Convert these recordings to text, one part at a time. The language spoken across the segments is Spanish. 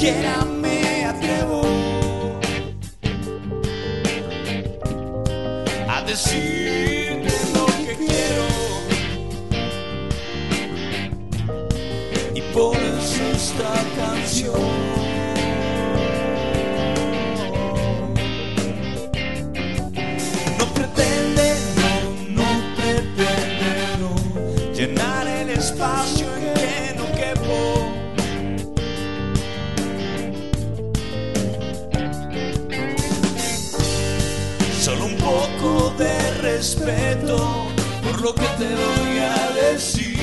siquiera me atrevo a decirte lo que quiero, y por eso esta canción. No pretende, no, llenar el espacio en que no quepo. Solo un poco de respeto por lo que te voy a decir.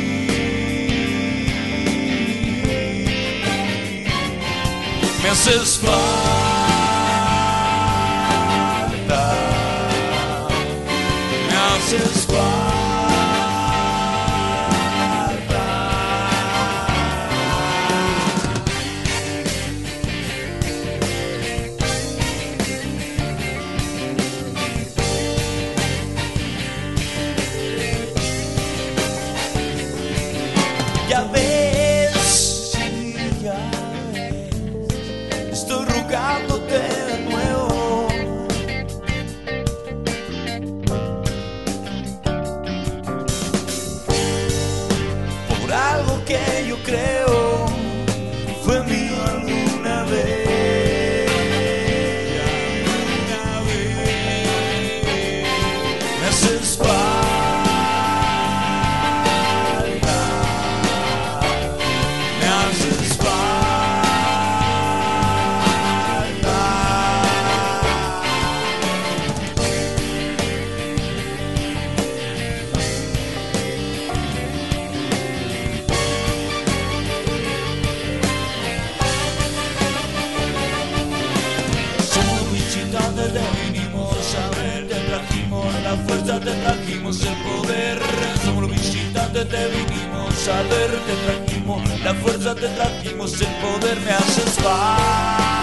Me haces falta, me haces falta. Ya ves, sí, ya ves, estoy rogándote de nuevo. Por algo que yo creo fue mío alguna vez. Me haces falta. Te vinimos a ver, te trajimos la fuerza, te trajimos el poder. Somos los visitantes, te vinimos a ver, te trajimos la fuerza, te trajimos el poder. Me haces falta.